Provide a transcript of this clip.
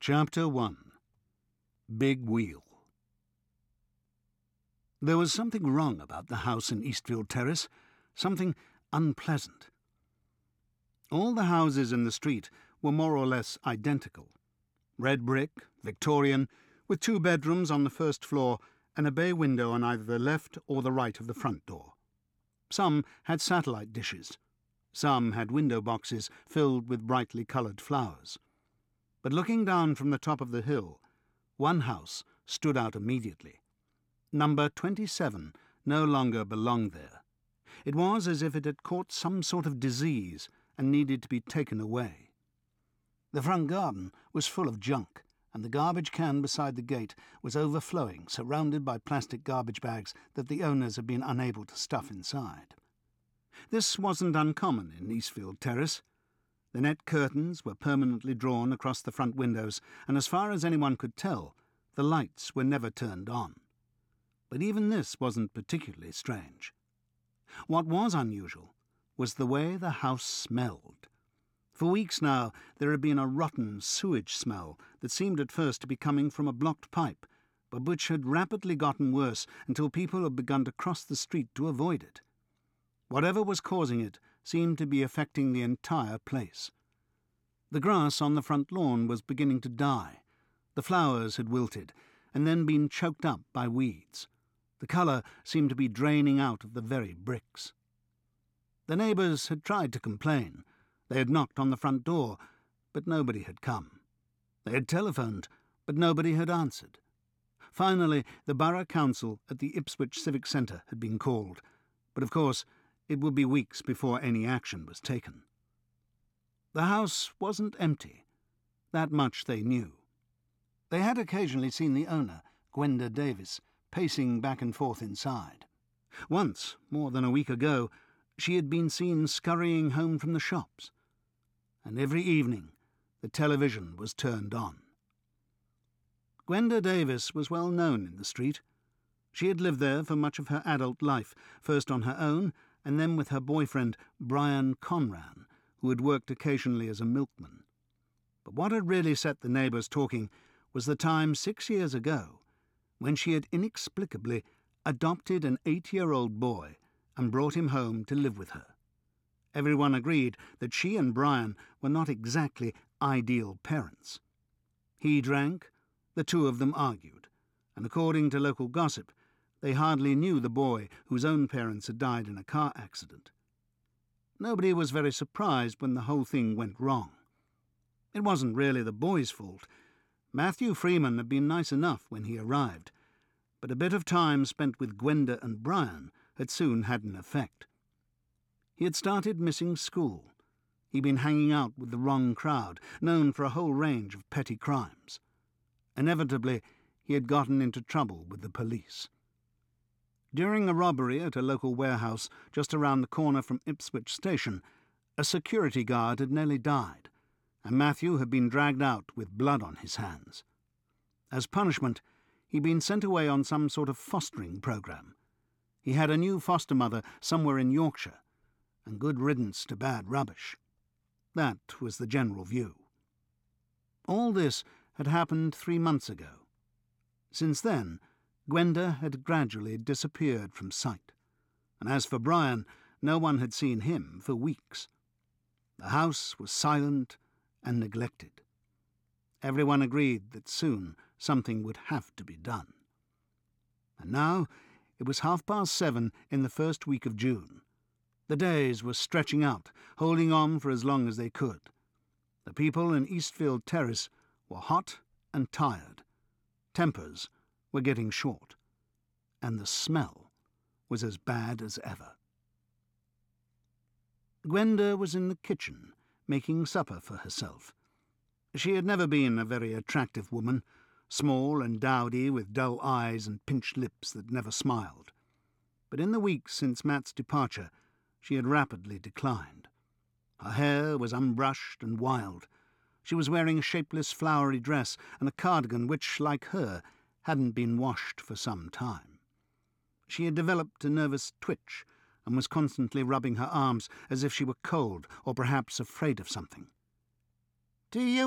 Chapter 1. Big Wheel. There was something wrong about the house in Eastfield Terrace, something unpleasant. All the houses in the street were more or less identical. Red brick, Victorian, with 2 bedrooms on the first floor and a bay window on either the left or the right of the front door. Some had satellite dishes. Some had window boxes filled with brightly coloured flowers. But looking down from the top of the hill, one house stood out immediately. Number 27 no longer belonged there. It was as if it had caught some sort of disease and needed to be taken away. The front garden was full of junk, and the garbage can beside the gate was overflowing, surrounded by plastic garbage bags that the owners had been unable to stuff inside. This wasn't uncommon in Eastfield Terrace. The net curtains were permanently drawn across the front windows, and as far as anyone could tell, the lights were never turned on. But even this wasn't particularly strange. What was unusual was the way the house smelled. For weeks now there had been a rotten sewage smell that seemed at first to be coming from a blocked pipe, but which had rapidly gotten worse until people had begun to cross the street to avoid it. Whatever was causing it seemed to be affecting the entire place. The grass on the front lawn was beginning to die. The flowers had wilted and then been choked up by weeds. The colour seemed to be draining out of the very bricks. The neighbours had tried to complain. They had knocked on the front door, but nobody had come. They had telephoned, but nobody had answered. Finally, the Borough Council at the Ipswich Civic Centre had been called, but of course it would be weeks before any action was taken. The house wasn't empty. That much they knew. They had occasionally seen the owner, Gwenda Davis, pacing back and forth inside. Once, more than a week ago, she had been seen scurrying home from the shops. And every evening the television was turned on. Gwenda Davis was well known in the street. She had lived there for much of her adult life, first on her own, and then with her boyfriend, Brian Conran, who had worked occasionally as a milkman. But what had really set the neighbours talking was the time 6 years ago when she had inexplicably adopted an 8-year-old boy and brought him home to live with her. Everyone agreed that she and Brian were not exactly ideal parents. He drank, the two of them argued, and according to local gossip, they hardly knew the boy whose own parents had died in a car accident. Nobody was very surprised when the whole thing went wrong. It wasn't really the boy's fault. Matthew Freeman had been nice enough when he arrived, but a bit of time spent with Gwenda and Brian had soon had an effect. He had started missing school. He'd been hanging out with the wrong crowd, known for a whole range of petty crimes. Inevitably, he had gotten into trouble with the police. During a robbery at a local warehouse just around the corner from Ipswich Station, a security guard had nearly died, and Matthew had been dragged out with blood on his hands. As punishment, he'd been sent away on some sort of fostering programme. He had a new foster mother somewhere in Yorkshire, and good riddance to bad rubbish. That was the general view. All this had happened 3 months ago. Since then, Gwenda had gradually disappeared from sight, and as for Brian, no one had seen him for weeks. The house was silent and neglected. Everyone agreed that soon something would have to be done. And now it was 7:30 in the first week of June. The days were stretching out, holding on for as long as they could. The people in Eastfield Terrace were hot and tired. Tempers were getting short, and the smell was as bad as ever. Gwenda was in the kitchen, making supper for herself. She had never been a very attractive woman, small and dowdy, with dull eyes and pinched lips that never smiled. But in the weeks since Matt's departure, she had rapidly declined. Her hair was unbrushed and wild. She was wearing a shapeless flowery dress and a cardigan which, like her, hadn't been washed for some time. She had developed a nervous twitch and was constantly rubbing her arms as if she were cold or perhaps afraid of something. "Do you